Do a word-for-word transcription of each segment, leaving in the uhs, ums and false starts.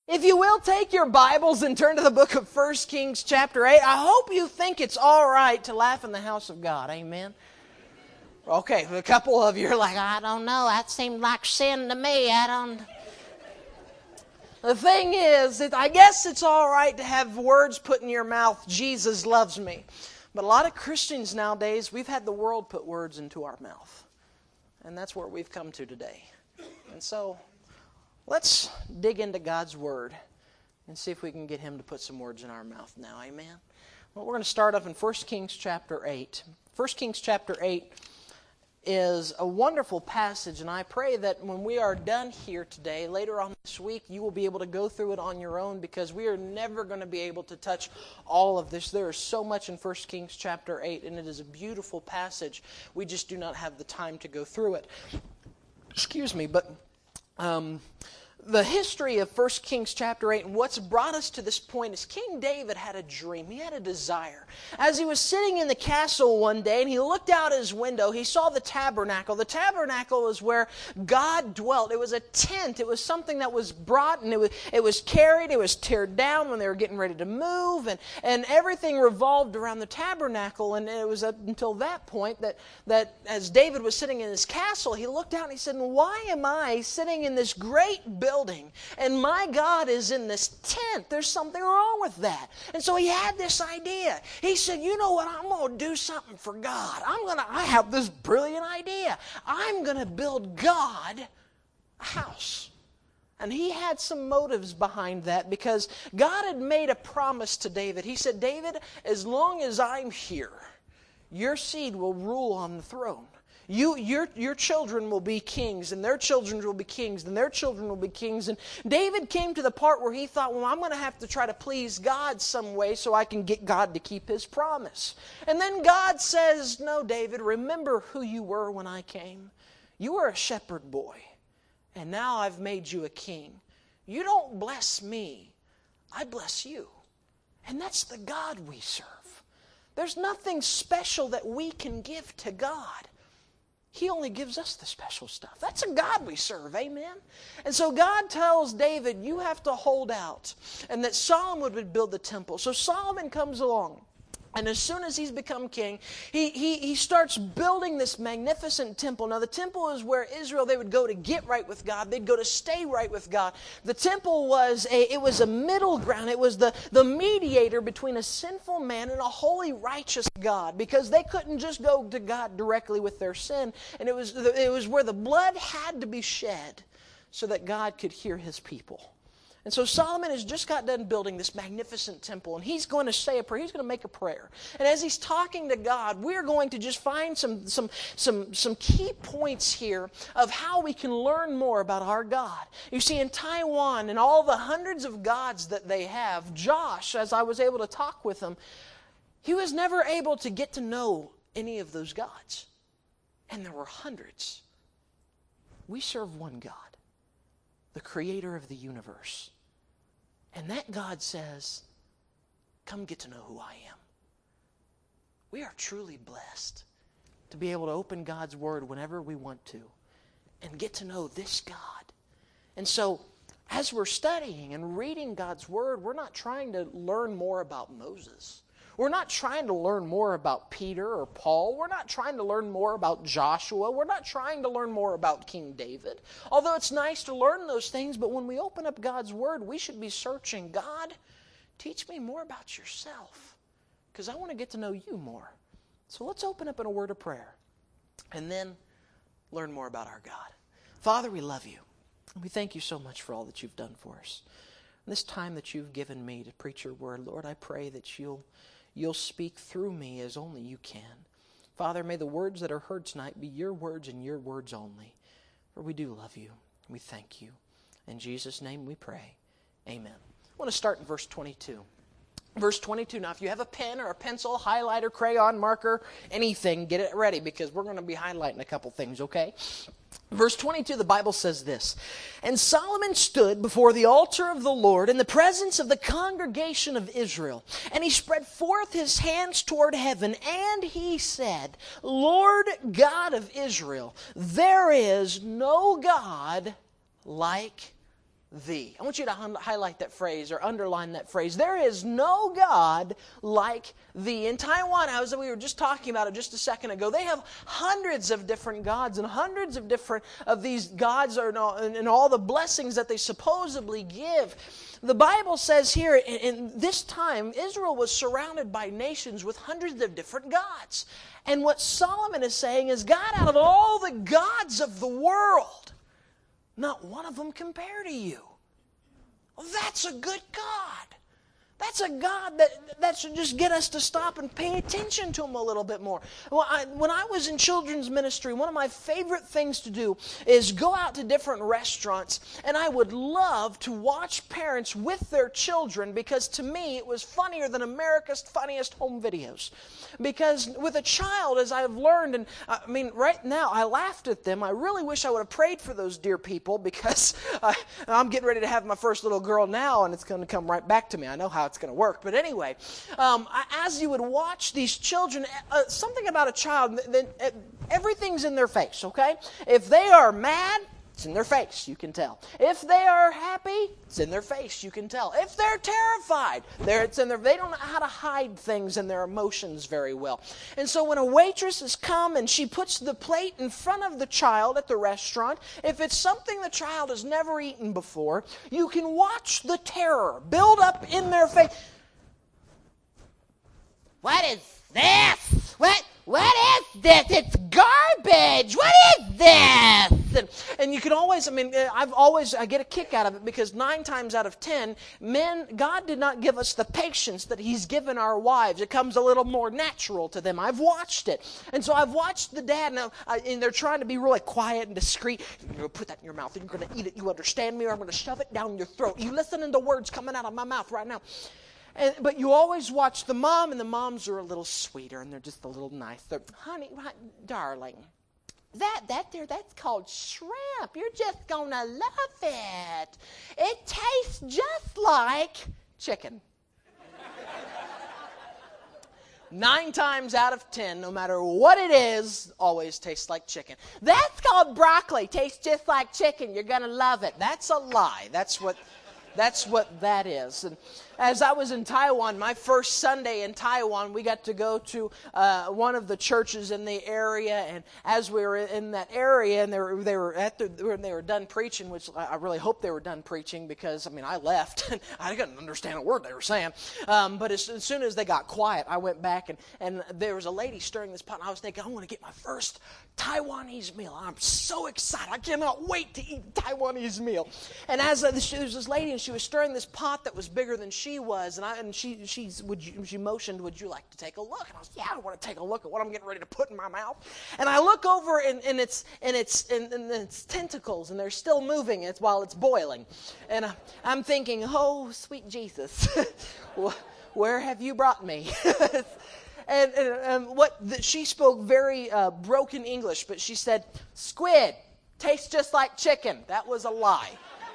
If you will, take your Bibles and turn to the book of First Kings chapter eight. I hope you think it's all right to laugh in the house of God. Amen? Okay, a couple of you are like, I don't know, that seemed like sin to me. I don't... The thing is, that I guess it's all right to have words put in your mouth, Jesus loves me. But a lot of Christians nowadays, we've had the world put words into our mouth. And that's where we've come to today. And so... let's dig into God's Word and see if we can get Him to put some words in our mouth now. Amen? Well, we're going to start off in First Kings chapter eight. First Kings chapter eight is a wonderful passage, and I pray that when we are done here today, later on this week, you will be able to go through it on your own, because we are never going to be able to touch all of this. There is so much in First Kings chapter eight, and it is a beautiful passage. We just do not have the time to go through it. Excuse me, but... Um, the history of First Kings chapter eight and what's brought us to this point is King David had a dream. He had a desire. As he was sitting in the castle one day and he looked out his window, he saw the tabernacle. The tabernacle is where God dwelt. It was a tent. It was something that was brought and it was, it was carried. It was teared down when they were getting ready to move, and, and everything revolved around the tabernacle. And it was up until that point that, that as David was sitting in his castle, he looked out and he said, why am I sitting in this great building and my God is in this tent? There's something wrong with that. And so he had this idea. He said, you know what, I'm going to do something for God. I'm going to, I have this brilliant idea. I'm going to build God a house. And he had some motives behind that, because God had made a promise to David. He said, David, as long as I'm here, your seed will rule on the throne. You, your, your children will be kings, and their children will be kings, and their children will be kings. And David came to the part where he thought, well, I'm going to have to try to please God some way so I can get God to keep His promise. And then God says, no, David, remember who you were when I came. You were a shepherd boy, and now I've made you a king. You don't bless me, I bless you. And that's the God we serve. There's nothing special that we can give to God. He only gives us the special stuff. That's a God we serve, amen? And so God tells David, you have to hold out, and that Solomon would build the temple. So Solomon comes along, and as soon as he's become king, he, he, he starts building this magnificent temple. Now the temple is where Israel, they would go to get right with God. They'd go to stay right with God. The temple was a, it was a middle ground. It was the, the mediator between a sinful man and a holy, righteous God, because they couldn't just go to God directly with their sin. And it was, it was where the blood had to be shed so that God could hear His people. And so Solomon has just got done building this magnificent temple, and he's going to say a prayer. He's going to make a prayer. And as he's talking to God, we're going to just find some, some, some, some key points here of how we can learn more about our God. You see, in Taiwan and all the hundreds of gods that they have, Josh, as I was able to talk with him, he was never able to get to know any of those gods. And there were hundreds. We serve one God, the creator of the universe. And that God says, come get to know who I am. We are truly blessed to be able to open God's Word whenever we want to and get to know this God. And so, as we're studying and reading God's Word, we're not trying to learn more about Moses. We're not trying to learn more about Peter or Paul. We're not trying to learn more about Joshua. We're not trying to learn more about King David. Although it's nice to learn those things, but when we open up God's Word, we should be searching, God, teach me more about yourself, because I want to get to know you more. So let's open up in a word of prayer and then learn more about our God. Father, we love you. And we thank you so much for all that you've done for us. And this time that you've given me to preach your word, Lord, I pray that you'll You'll speak through me as only you can. Father, may the words that are heard tonight be your words and your words only. For we do love you. We thank you. In Jesus' name we pray. Amen. I want to start in verse twenty-two. Verse twenty-two. Now, if you have a pen or a pencil, highlighter, crayon, marker, anything, get it ready, because we're going to be highlighting a couple things, okay? Verse twenty-two, the Bible says this, and Solomon stood before the altar of the Lord in the presence of the congregation of Israel, and he spread forth his hands toward heaven, and he said, Lord God of Israel, there is no God like thee. I want you to hun- highlight that phrase or underline that phrase. There is no God like thee. In Taiwan, as we were just talking about it just a second ago, they have hundreds of different gods and hundreds of different of these gods are, and, and all the blessings that they supposedly give. The Bible says here, in, in this time, Israel was surrounded by nations with hundreds of different gods. And what Solomon is saying is, God, out of all the gods of the world, not one of them compare to you. Well, that's a good God. That's a God that, that should just get us to stop and pay attention to Him a little bit more. Well, I, when I was in children's ministry, one of my favorite things to do is go out to different restaurants, and I would love to watch parents with their children, because to me it was funnier than America's Funniest Home Videos. Because with a child, as I've learned, and I mean, right now I laughed at them. I really wish I would have prayed for those dear people, because I, I'm getting ready to have my first little girl now, and it's going to come right back to me. I know how it's going to work. But anyway, um, as you would watch these children, uh, something about a child, that, that everything's in their face, okay? If they are mad, it's in their face, you can tell. If they are happy, it's in their face, you can tell. If they're terrified, there it's in their, they don't know how to hide things and their emotions very well. And so when a waitress has come and she puts the plate in front of the child at the restaurant, if it's something the child has never eaten before, you can watch the terror build up in their face. What is this? What? What is this? It's garbage. What is this? And, and you can always, I mean, I've always, I get a kick out of it, because nine times out of ten, men, God did not give us the patience that He's given our wives. It comes a little more natural to them. I've watched it. And so I've watched the dad, and, I, and they're trying to be really quiet and discreet. You're going to put that in your mouth, and you're going to eat it. You understand me, or I'm going to shove it down your throat. You listening to words coming out of my mouth right now. And, but you always watch the mom, and the moms are a little sweeter, and they're just a little nicer. Honey, darling, that that there, that's called shrimp. You're just going to love it. It tastes just like chicken. Nine times out of ten, no matter what it is, always tastes like chicken. That's called broccoli. Tastes just like chicken. You're going to love it. That's a lie. That's what... That's what that is. And as I was in Taiwan, my first Sunday in Taiwan, we got to go to uh, one of the churches in the area. And as we were in that area, and they were they were at the, when they were done preaching, which I really hope they were done preaching, because I mean I left and I couldn't understand a word they were saying. Um, but as, as soon as they got quiet, I went back and and there was a lady stirring this pot. And I was thinking, I want to get my first Taiwanese meal. I'm so excited. I cannot wait to eat a Taiwanese meal. And as uh, there was this lady, and she was stirring this pot that was bigger than she was, and I and she she's would you, she motioned, "Would you like to take a look?" And I was, "Yeah, I want to take a look at what I'm getting ready to put in my mouth." And I look over, and, and it's and it's and, and it's tentacles, and they're still moving. It's while it's boiling, and I, I'm thinking, "Oh, sweet Jesus, where have you brought me?" And, and, and what the, she spoke very uh, broken English, but she said, "Squid tastes just like chicken." That was a lie.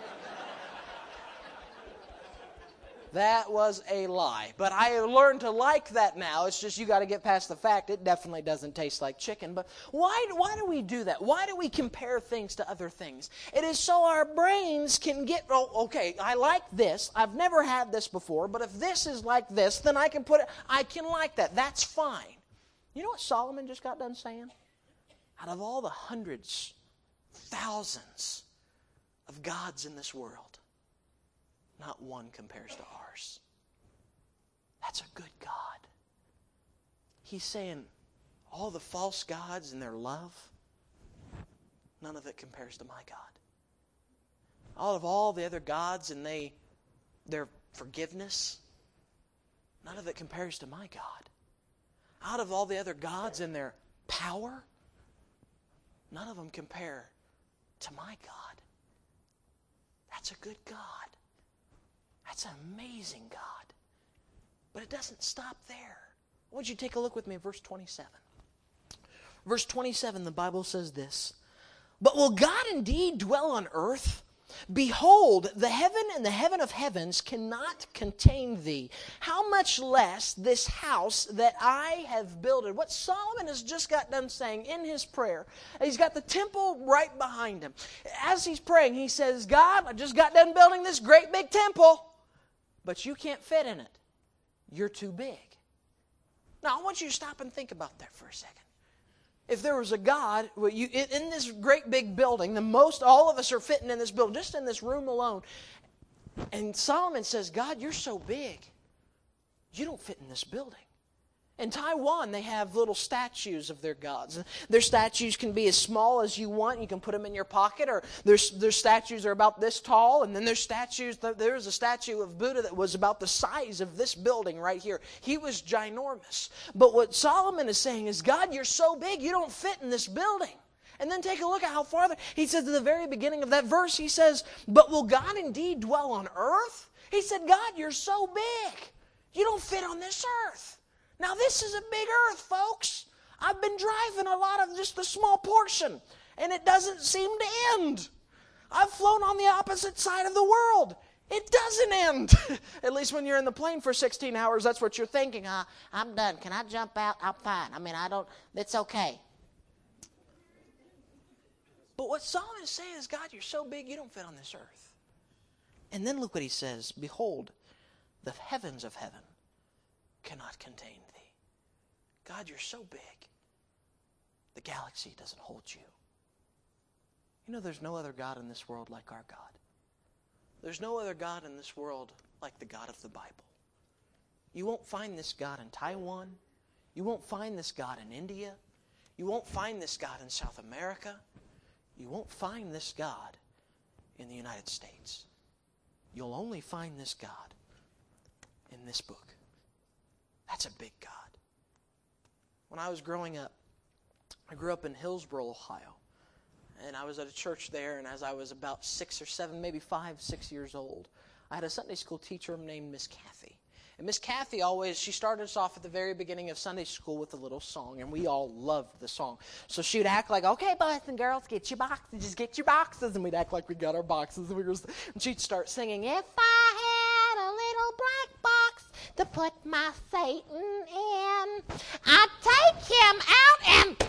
That was a lie. But I have learned to like that now. It's just you got to get past the fact it definitely doesn't taste like chicken. But why, why do we do that? Why do we compare things to other things? It is so our brains can get, oh, okay, I like this. I've never had this before, but if this is like this, then I can put it, I can like that. That's fine. You know what Solomon just got done saying? Out of all the hundreds, thousands of gods in this world, not one compares to ours. That's a good God. He's saying all the false gods and their love, none of it compares to my God. All of all the other gods and they their forgiveness, none of it compares to my God. Out of all the other gods and their power, none of them compare to my God. That's a good God. That's an amazing God. But it doesn't stop there. Would you take a look with me at verse twenty-seven? Verse twenty-seven, the Bible says this, "But will God indeed dwell on earth? Behold, the heaven and the heaven of heavens cannot contain thee. How much less this house that I have builded? What Solomon has just got done saying in his prayer. He's got the temple right behind him. As he's praying, he says, God, I just got done building this great big temple, but you can't fit in it. You're too big. Now, I want you to stop and think about that for a second. If there was a God, well, you, in this great big building, the most, all of us are fitting in this building, just in this room alone. And Solomon says, God, you're so big, you don't fit in this building. In Taiwan, they have little statues of their gods. Their statues can be as small as you want. You can put them in your pocket, or their, their statues are about this tall, and then there's statues, there's a statue of Buddha that was about the size of this building right here. He was ginormous. But what Solomon is saying is, God, you're so big, you don't fit in this building. And then take a look at how farther. He says at the very beginning of that verse, he says, but will God indeed dwell on earth? He said, God, you're so big, you don't fit on this earth. Now, this is a big earth, folks. I've been driving a lot of just the small portion, and it doesn't seem to end. I've flown on the opposite side of the world. It doesn't end. At least when you're in the plane for sixteen hours, that's what you're thinking. Uh, I'm done. Can I jump out? I'm fine. I mean, I don't, it's okay. But what Solomon is saying is, God, you're so big, you don't fit on this earth. And then look what he says. Behold, the heavens of heaven cannot contain thee. God, you're so big, the galaxy doesn't hold you. You know, there's no other God in this world like our God. There's no other God in this world like the God of the Bible. You won't find this God in Taiwan. You won't find this God in India. You won't find this God in South America. You won't find this God in the United States. You'll only find this God in this book. That's a big God. When I was growing up, I grew up in Hillsboro, Ohio. And I was at a church there, and as I was about six or seven, maybe five, six years old, I had a Sunday school teacher named Miss Kathy. And Miss Kathy always, she started us off at the very beginning of Sunday school with a little song, and we all loved the song. So she would act like, okay, boys and girls, get your boxes, just get your boxes. And we'd act like we got our boxes. And, we were, and she'd start singing, if I had a little black box to put my Satan in, I'd take him out and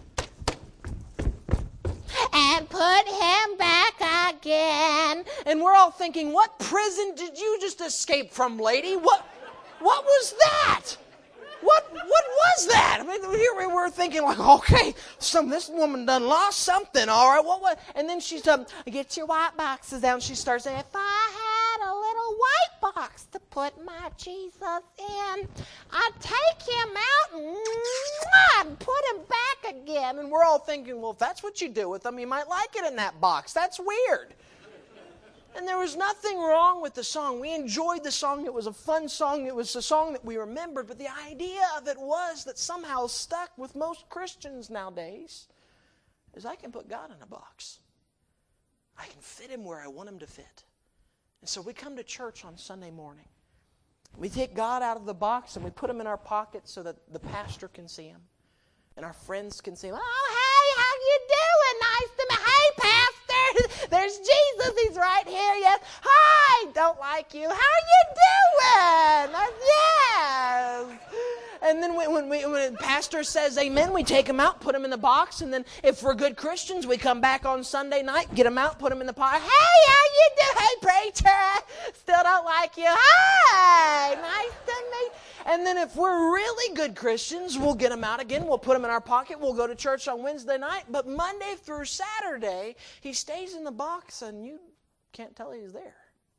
and put him back again. And we're all thinking, what prison did you just escape from, lady? What what was that? What what was that? I mean, here we were thinking like, okay, some this woman done lost something, all right. What what? And then she's um, get your white boxes out, and she starts saying, if I had a little white box to put my Jesus in, I'd take him out and, and put him back again. And we're all thinking, well, if that's what you do with him, you might like it in that box. That's weird. And there was nothing wrong with the song. We enjoyed the song. It was a fun song. It was a song that we remembered. But the idea of it was that somehow stuck with most Christians nowadays is I can put God in a box. I can fit him where I want him to fit. And so we come to church on Sunday morning. We take God out of the box and we put him in our pockets so that the pastor can see him. And our friends can see him. Oh, hey, how you doing? Nice to meet you. Hey, pastor. There's Jesus. He's right here. Yes. Hi. Don't like you. How are you doing? Yes. And then when, when, we, when the pastor says amen, we take him out, put him in the box. And then if we're good Christians, we come back on Sunday night, get him out, put him in the pot. Hey, how you doing? Hey, preacher. Still don't like you. Hi. Nice to meet you. And then if we're really good Christians, we'll get him out again. We'll put him in our pocket. We'll go to church on Wednesday night. But Monday through Saturday, he stays in the box and you can't tell he's there.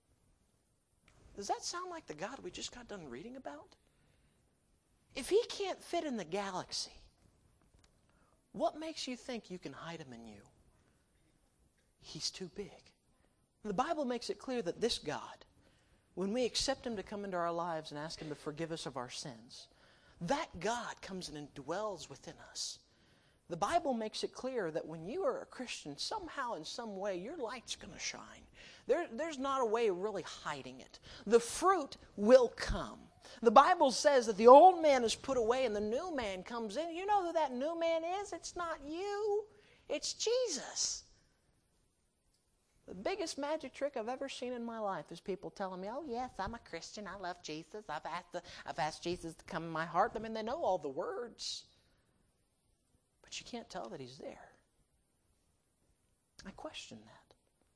Does that sound like the God we just got done reading about? If he can't fit in the galaxy, what makes you think you can hide him in you? He's too big. The Bible makes it clear that this God, when we accept him to come into our lives and ask him to forgive us of our sins, that God comes and indwells within us. The Bible makes it clear that when you are a Christian, somehow in some way, your light's going to shine. There, there's not a way of really hiding it. The fruit will come. The Bible says that the old man is put away and the new man comes in. You know who that new man is? It's not you. It's Jesus. The biggest magic trick I've ever seen in my life is people telling me, oh, yes, I'm a Christian. I love Jesus. I've asked, the, I've asked Jesus to come in my heart. I mean, they know all the words. But you can't tell that He's there. I question that.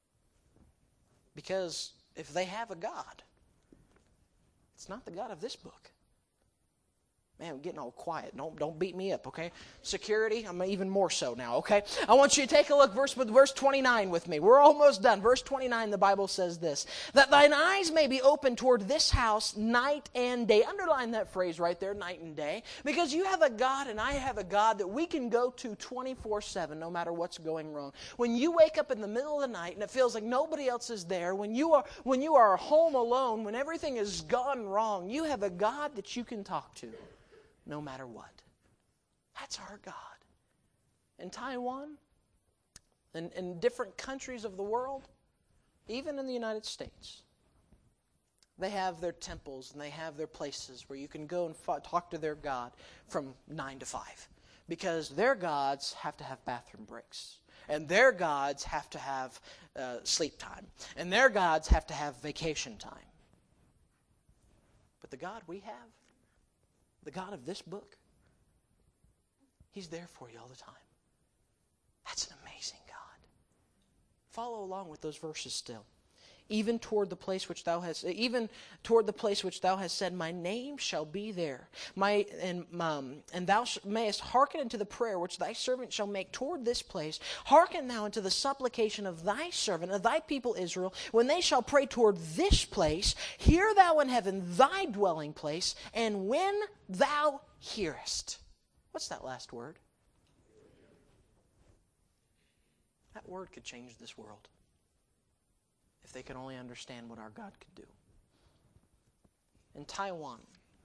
Because if they have a God, it's not the God of this book. Man, I'm getting all quiet. Don't, don't beat me up, okay? Security, I'm even more so now, okay? I want you to take a look verse with verse twenty-nine with me. We're almost done. Verse twenty-nine, the Bible says this, that thine eyes may be open toward this house night and day. Underline that phrase right there, night and day, because you have a God and I have a God that we can go to twenty-four seven no matter what's going wrong. When you wake up in the middle of the night and it feels like nobody else is there, when you are, when you are home alone, when everything has gone wrong, you have a God that you can talk to. No matter what. That's our God. In Taiwan, and in different countries of the world, even in the United States, they have their temples and they have their places where you can go and f- talk to their God from nine to five. Because their gods have to have bathroom breaks. And their gods have to have uh, sleep time. And their gods have to have vacation time. But the God we have, the God of this book, He's there for you all the time. That's an amazing God. Follow along with those verses still. Even toward the place which thou hast, even toward the place which thou hast said, my name shall be there. My and um, and thou mayest hearken unto the prayer which thy servant shall make toward this place. Hearken thou unto the supplication of thy servant, of thy people Israel, when they shall pray toward this place. Hear thou in heaven thy dwelling place, and when thou hearest. What's that last word? That word could change this world. If they could only understand what our God could do. In Taiwan,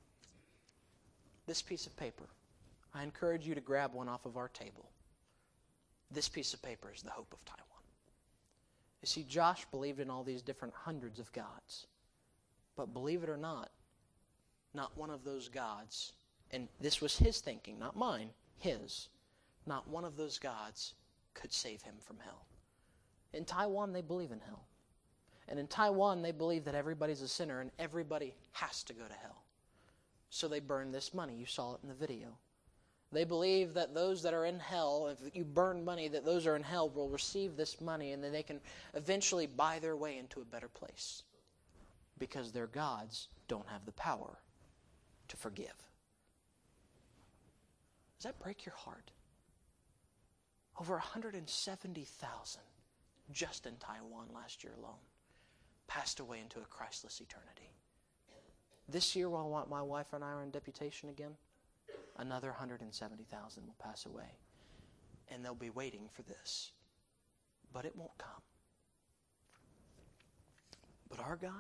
this piece of paper, I encourage you to grab one off of our table. This piece of paper is the hope of Taiwan. You see, Josh believed in all these different hundreds of gods. But believe it or not, not one of those gods, and this was his thinking, not mine, his, not one of those gods could save him from hell. In Taiwan, they believe in hell. And in Taiwan, they believe that everybody's a sinner and everybody has to go to hell. So they burn this money. You saw it in the video. They believe that those that are in hell, if you burn money, that those are in hell will receive this money and then they can eventually buy their way into a better place. Because their gods don't have the power to forgive. Does that break your heart? Over one hundred seventy thousand just in Taiwan last year alone passed away into a Christless eternity. This year, while my wife and I are in deputation again, another one hundred seventy thousand will pass away. And they'll be waiting for this. But it won't come. But our God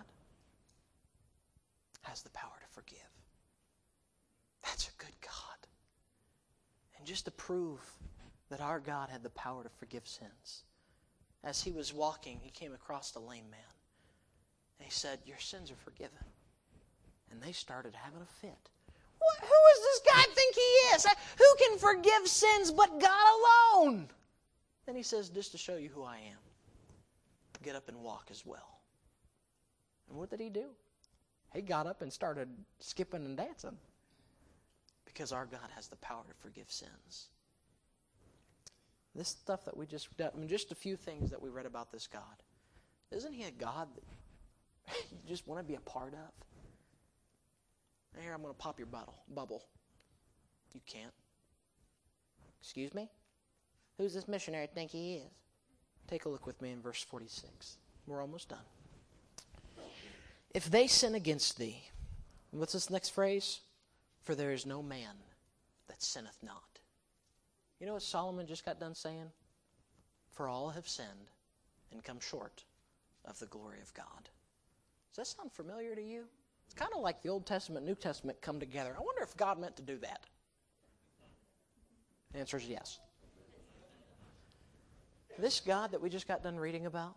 has the power to forgive. That's a good God. And just to prove that our God had the power to forgive sins, as he was walking, he came across a lame man. And he said, your sins are forgiven. And they started having a fit. What, who does this guy think he is? Who can forgive sins but God alone? Then he says, just to show you who I am, get up and walk as well. And what did he do? He got up and started skipping and dancing. Because our God has the power to forgive sins. This stuff that we just, I mean, just a few things that we read about this God. Isn't he a God that you just want to be a part of? Here, I'm going to pop your bottle, bubble. You can't. Excuse me? Who's this missionary think he is? Take a look with me in verse forty-six. We're almost done. If they sin against thee, what's this next phrase? For there is no man that sinneth not. You know what Solomon just got done saying? For all have sinned and come short of the glory of God. Does that sound familiar to you? It's kind of like the Old Testament and New Testament come together. I wonder if God meant to do that. The answer is yes. This God that we just got done reading about,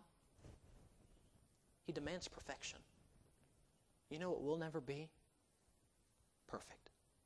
he demands perfection. You know what we'll never be? Perfect.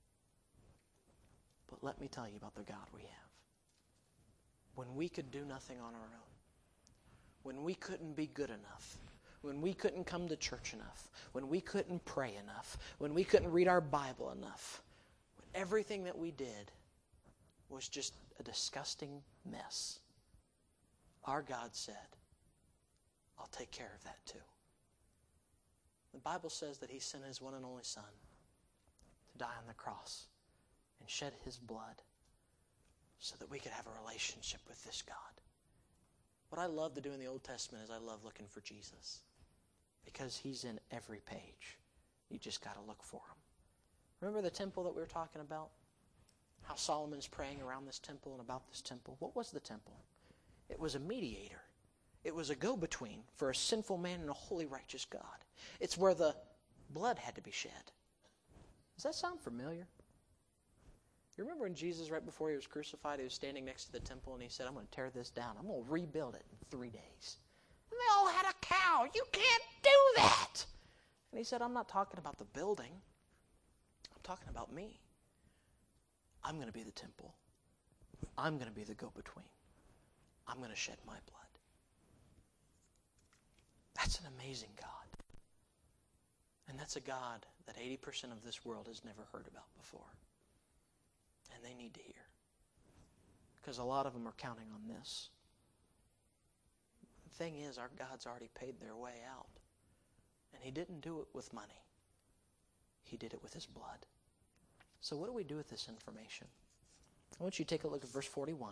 But let me tell you about the God we have. When we could do nothing on our own, when we couldn't be good enough, when we couldn't come to church enough, when we couldn't pray enough, when we couldn't read our Bible enough, when everything that we did was just a disgusting mess, our God said, I'll take care of that too. The Bible says that He sent His one and only Son to die on the cross and shed His blood so that we could have a relationship with this God. What I love to do in the Old Testament is I love looking for Jesus, because He's in every page. You just got to look for Him. Remember the temple that we were talking about? How Solomon's praying around this temple and about this temple. What was the temple? It was a mediator. It was a go-between for a sinful man and a holy, righteous God. It's where the blood had to be shed. Does that sound familiar? You remember when Jesus, right before He was crucified, He was standing next to the temple and He said, I'm going to tear this down. I'm going to rebuild it in three days. And they all had a cow. You can't do that. And He said, I'm not talking about the building. I'm talking about me. I'm going to be the temple. I'm going to be the go-between. I'm going to shed my blood. That's an amazing God. And that's a God that eighty percent of this world has never heard about before. And they need to hear. Because a lot of them are counting on this. The thing is, our God's already paid their way out. And He didn't do it with money. He did it with His blood. So what do we do with this information? I want you to take a look at verse forty-one.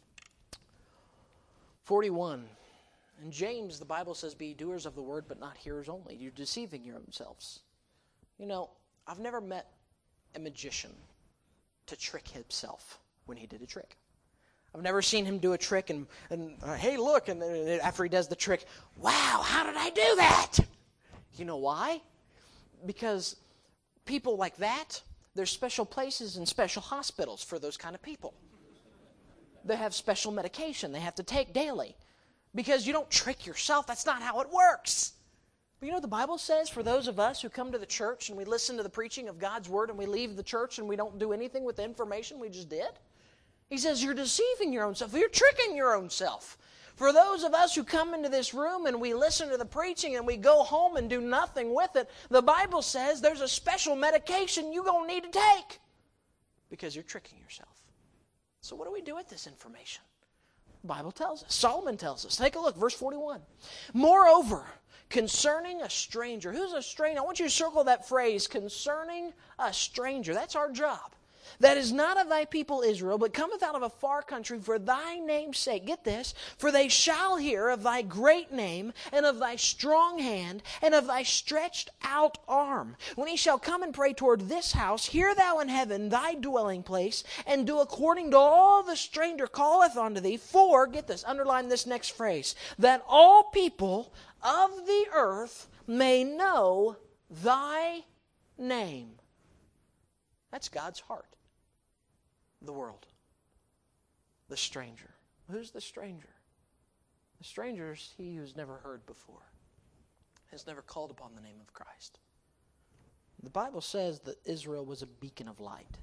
forty-one. In James, the Bible says, be doers of the word, but not hearers only. You're deceiving your own selves. You know, I've never met a magician to trick himself when he did a trick. I've never seen him do a trick and, and uh, hey, look, and then after he does the trick, wow, how did I do that? You know why? Because people like that, there's special places and special hospitals for those kind of people. They have special medication they have to take daily. Because you don't trick yourself. That's not how it works. But you know what the Bible says for those of us who come to the church and we listen to the preaching of God's Word and we leave the church and we don't do anything with the information we just did? He says you're deceiving your own self. You're tricking your own self. For those of us who come into this room and we listen to the preaching and we go home and do nothing with it, the Bible says there's a special medication you're going to need to take because you're tricking yourself. So what do we do with this information? The Bible tells us. Solomon tells us. Take a look, verse forty-one. Moreover, concerning a stranger. Who's a stranger? I want you to circle that phrase, concerning a stranger. That's our job. That is not of thy people Israel, but cometh out of a far country for thy name's sake. Get this. For they shall hear of thy great name, and of thy strong hand, and of thy stretched out arm. When he shall come and pray toward this house, hear thou in heaven thy dwelling place, and do according to all the stranger calleth unto thee. For, get this, underline this next phrase, that all people of the earth may know thy name. That's God's heart. The world. The stranger. Who's the stranger? The stranger is he who's never heard before, has never called upon the name of Christ. The Bible says that Israel was a beacon of light.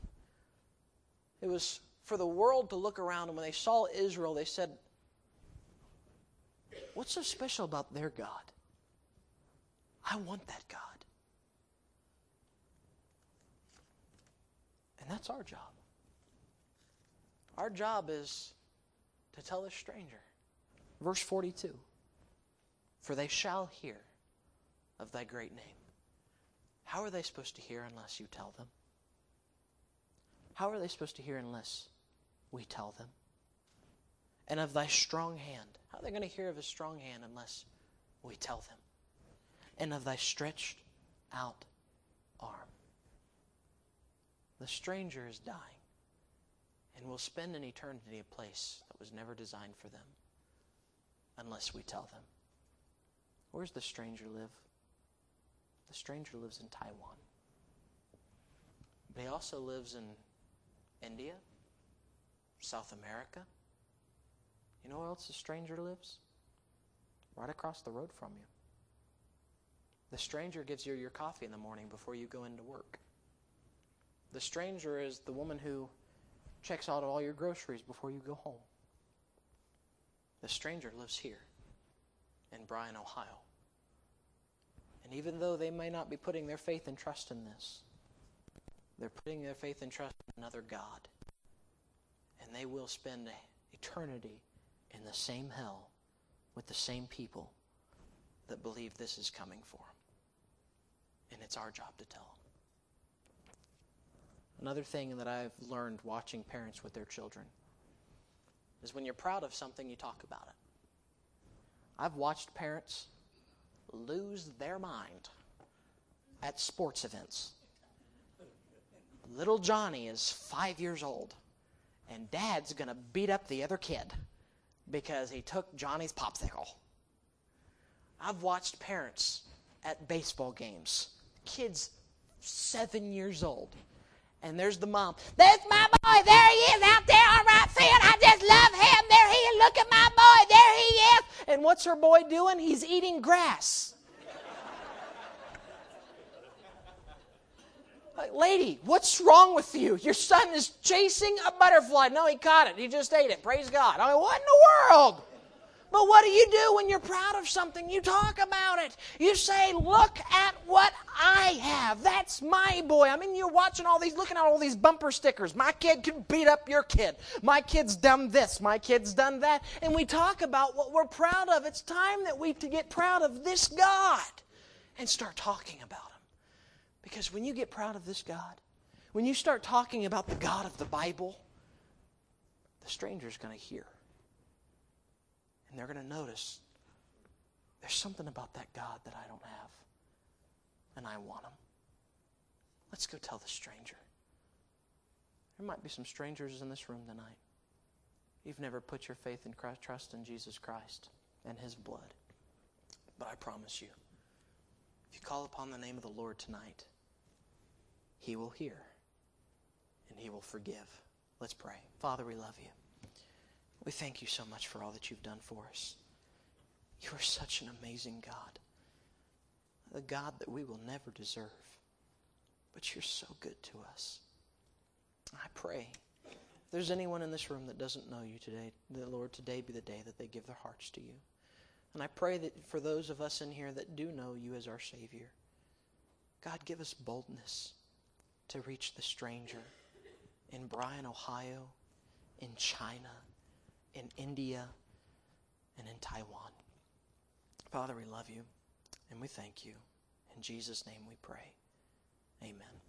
It was for the world to look around, and when they saw Israel, they said, what's so special about their God? I want that God. And that's our job. Our job is to tell the stranger. Verse forty-two. For they shall hear of thy great name. How are they supposed to hear unless you tell them? How are they supposed to hear unless we tell them? And of thy strong hand. How are they going to hear of his strong hand unless we tell them? And of thy stretched out arm. The stranger is dying and will spend an eternity a place that was never designed for them unless we tell them. Where's the stranger live? The stranger lives in Taiwan. But he also lives in India, South America. You know where else the stranger lives? Right across the road from you. The stranger gives you your coffee in the morning before you go into work. The stranger is the woman who checks out all your groceries before you go home. The stranger lives here. in Bryan, Ohio. And even though they may not be putting their faith and trust in this, they're putting their faith and trust in another God. And they will spend eternity in the same hell with the same people that believe this is coming for them. And it's our job to tell them. Another thing that I've learned watching parents with their children is when you're proud of something, you talk about it. I've watched parents lose their mind at sports events. Little Johnny is five years old, and Dad's going to beat up the other kid because he took Johnny's popsicle. I've watched parents at baseball games, kids seven years old, and there's the mom. There's my boy. There he is out there on right field. I just love him. There he is. Look at my boy. There he is. And what's her boy doing? He's eating grass. Like, lady, what's wrong with you? Your son is chasing a butterfly. No, he caught it. He just ate it. Praise God. I mean, what in the world? But what do you do when you're proud of something? You talk about it. You say, look at what I have. That's my boy. I mean, you're watching all these, looking at all these bumper stickers. My kid can beat up your kid. My kid's done this. My kid's done that. And we talk about what we're proud of. It's time that we to get proud of this God and start talking about Him. Because when you get proud of this God, when you start talking about the God of the Bible, the stranger's going to hear. And they're going to notice there's something about that God that I don't have. And I want Him. Let's go tell the stranger. There might be some strangers in this room tonight. You've never put your faith and trust in Jesus Christ and His blood. But I promise you, if you call upon the name of the Lord tonight, He will hear and He will forgive. Let's pray. Father, we love You. We thank You so much for all that You've done for us. You are such an amazing God. A God that we will never deserve. But You're so good to us. I pray, if there's anyone in this room that doesn't know You today, that Lord, today be the day that they give their hearts to You. And I pray that for those of us in here that do know You as our Savior, God, give us boldness to reach the stranger in Bryan, Ohio, in China, in India, and in Taiwan. Father, we love You, and we thank You. In Jesus' name we pray. Amen.